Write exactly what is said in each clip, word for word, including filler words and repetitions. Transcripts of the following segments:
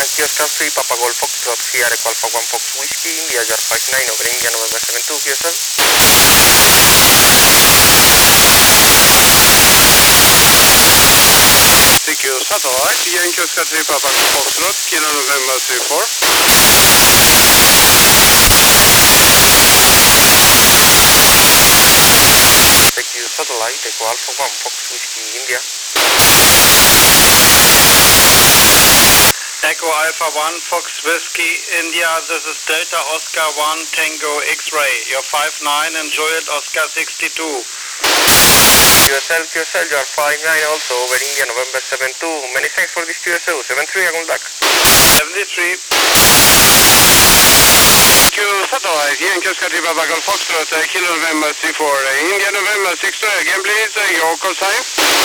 Yankee Oscar three Papa Golf Foxtrot Sierra Echo Alpha one Fox Whiskey India Jar five nine over India November seven two Q S L. Thank you, satellite, Yankee Oscar three Papa Golf Foxtrot, Kilo November three four. Thank you, satellite, Echo Alpha one Fox Whiskey India. Echo Alpha one Fox Whiskey India, this is Delta Oscar one Tango X-Ray, your five nine and Juliet Oscar sixty-two. Q S L, Q S L, Jar five nine also over India November seven two. Many thanks for this Q S O. seven three, I'm back. seventy-three. Q satellite, Yankee Oscar three Papa Golf Foxtrot, uh, Kilo November three four, uh, India November six two, again please, uh, your call sign.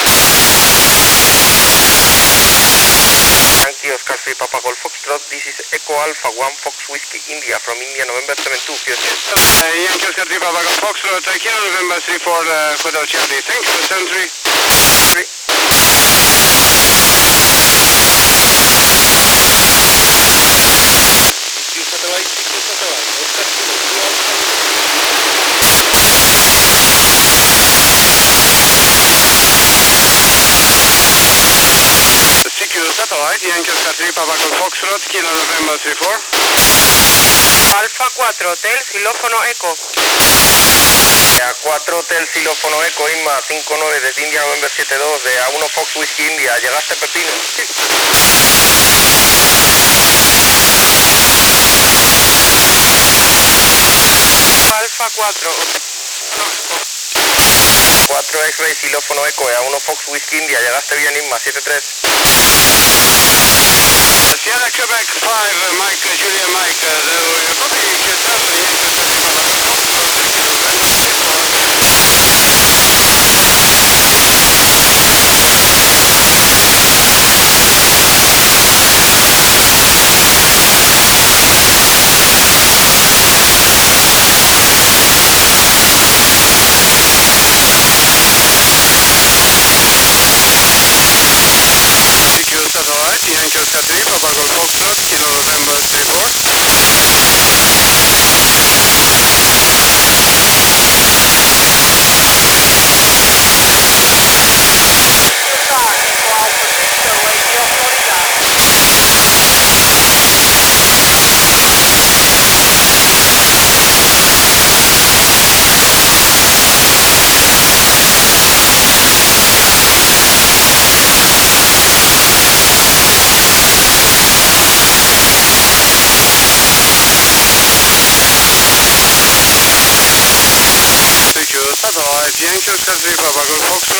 Yankee Oscar three Papa Golf Foxtrot, this is Echo Alpha one Fox Whiskey India from India November seven two Q S L. Uh, Yankee Oscar three Papa Golf Foxtrot, uh, Kilo November three four, uh, Hotel Charlie, thank you, seven three. three. Q satellite, Q satellite, Oscar Kilo, Q C Q satellite, Yankee Oscar three Papa Golf Foxtrot, Kilo November three four. Alfa cuatro, Hotel Xilófono Eco. A cuatro Hotel Xilófono Eco, Inma cinco nueve desde India November siete dos, de A uno Fox Whiskey India, llegaste Pepino. Alfa cuatro. cuatro X-Ray Xilófono Eco, A uno Fox Whiskey India, llegaste bien Inma siete tres. Sierra Quebec five, uh, Mike, uh, Julia Mike, uh, the Republic Q S L, Yankee Oscar three Papa Golf Foxtrot, Kilo November three four. C Q satellite, Yankee Oscar three Papa Golf Foxtrot, Kilo November three four. Thank you, satellite, Yankee Oscar three Papa Golf Foxtrot.